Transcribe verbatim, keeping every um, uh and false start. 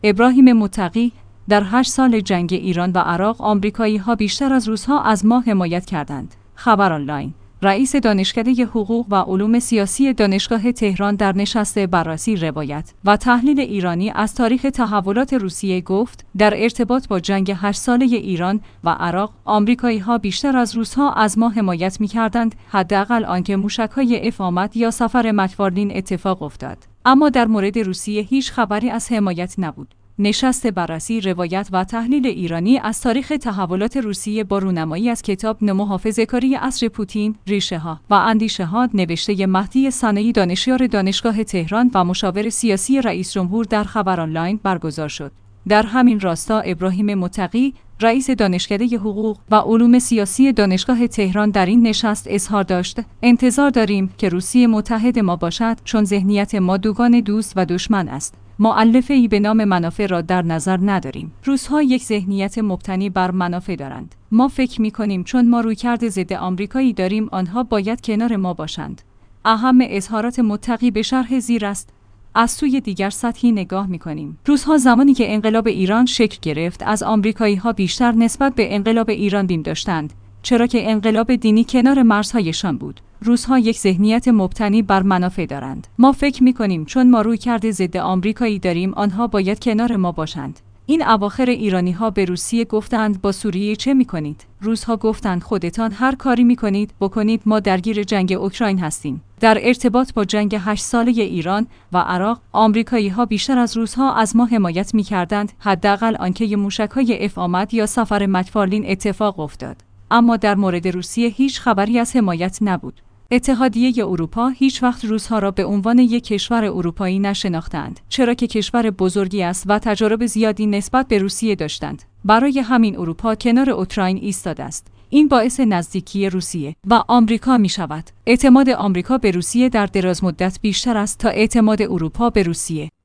ابراهیم متقی: در هشت سال جنگ ایران و عراق آمریکایی‌ها بیشتر از روس‌ها از ما حمایت کردند. خبر آنلاین. رئیس دانشکده حقوق و علوم سیاسی دانشگاه تهران در نشست بررسی روایت و تحلیل ایرانی از تاریخ تحولات روسیه گفت: در ارتباط با جنگ هشت ساله ایران و عراق آمریکایی‌ها بیشتر از روس‌ها از ما حمایت می‌کردند، حداقل آنکه موشک‌های اف آمد یا سفر مکفارلین اتفاق افتاد. اما در مورد روسیه هیچ خبری از حمایت نبود. نشست بررسی روایت و تحلیل ایرانی از تاریخ تحولات روسیه با رونمایی از کتاب محافظه‌کاری عصر پوتین، ریشه‌ها و اندیشه‌ها نوشته مهدی صنعی، دانشیار دانشگاه تهران و مشاور سیاسی رئیس جمهور، در خبر آنلاین برگزار شد. در همین راستا ابراهیم متقی، رئیس دانشکده حقوق و علوم سیاسی دانشگاه تهران در این نشست اظهار داشت: انتظار داریم که روسیه متحد ما باشد، چون ذهنیت ما دوگان دوست و دشمن است. مؤلفه‌ای به نام منافع را در نظر نداریم. روس‌ها یک ذهنیت مبتنی بر منافع دارند. ما فکر می‌کنیم چون ما رویکرد ضد آمریکایی داریم، آنها باید کنار ما باشند. اهم اظهارات متقی به شرح زیر است. از سوی دیگر سطحی نگاه می‌کنیم. روس‌ها زمانی که انقلاب ایران شکل گرفت، از آمریکایی‌ها بیشتر نسبت به انقلاب ایران بیم داشتند، چرا که انقلاب دینی کنار مرزهایشان بود. روس‌ها یک ذهنیت مبتنی بر منافع دارند. ما فکر می‌کنیم چون ما رویکرد ضد آمریکایی داریم، آنها باید کنار ما باشند. این اواخر ایرانی‌ها به روسیه گفتند با سوریه چه می‌کنید؟ روس‌ها گفتند خودتان هر کاری می‌کنید بکنید، ما درگیر جنگ اوکراین هستیم. در ارتباط با جنگ هشت ساله ایران و عراق آمریکایی‌ها بیشتر از روس‌ها از ما حمایت می‌کردند، حداقل آنکه موشک‌های اف آمد یا سفر مکفارلین اتفاق افتاد. اما در مورد روسیه هیچ خبری از حمایت نبود. اتحادیه اروپا هیچ وقت روس‌ها را به عنوان یک کشور اروپایی نشناختند، چرا که کشور بزرگی است و تجارب زیادی نسبت به روسیه داشتند. برای همین اروپا کنار اوکراین ایستاده است. این باعث نزدیکی روسیه و آمریکا می شود. اعتماد آمریکا به روسیه در دراز مدت بیشتر است تا اعتماد اروپا به روسیه.